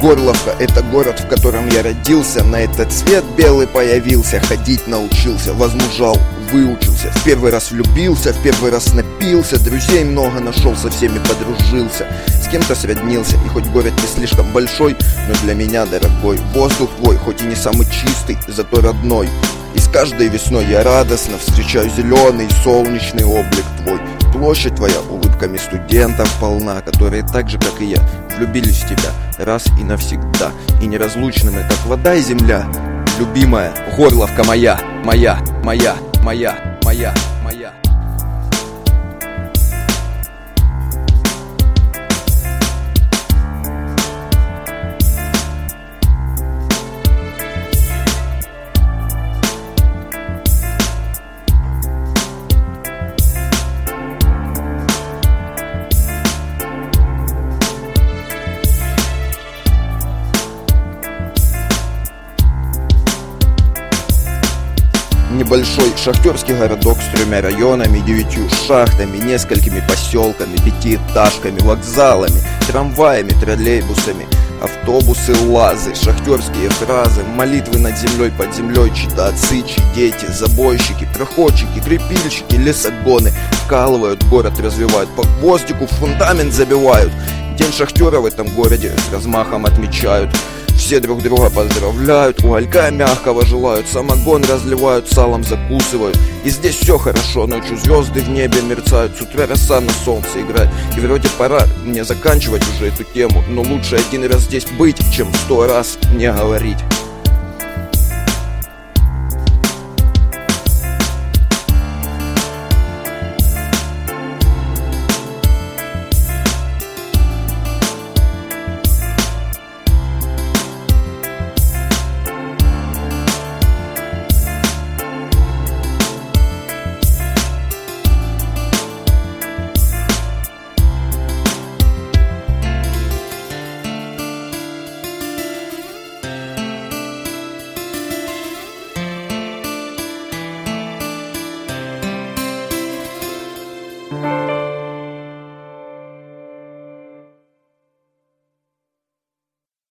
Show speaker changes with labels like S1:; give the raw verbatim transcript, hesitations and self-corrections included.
S1: Горловка — это город, в котором я родился. На этот свет белый появился, ходить научился, возмужал, выучился. В первый раз влюбился, в первый раз напился, друзей много нашел, со всеми подружился, с кем-то сроднился. И хоть город не слишком большой, но для меня дорогой. Воздух твой, хоть и не самый чистый, зато родной. И с каждой весной я радостно встречаю зеленый солнечный облик твой. Площадь твоя улыбками студентов полна, которые так же, как и я, влюбились в тебя раз и навсегда. И неразлучными, как вода и земля. Любимая Горловка моя, моя, моя, моя, моя, моя. Небольшой шахтерский городок с тремя районами, девятью шахтами, несколькими поселками, пятиэтажками, вокзалами, трамваями, троллейбусами, автобусы, лазы, шахтерские фразы, молитвы над землей, под землей, чьи-то отцы, чьи дети, забойщики, проходчики, крепильщики, лесогоны вкалывают, город развивают, по гвоздику в фундамент забивают. День шахтера в этом городе с размахом отмечают. Все друг друга поздравляют, уголька мягкого желают, самогон разливают, салом закусывают. И здесь все хорошо, ночью звезды в небе мерцают, с утра роса на солнце играет. И вроде пора мне заканчивать уже эту тему, но лучше один раз здесь быть, чем сто раз не говорить.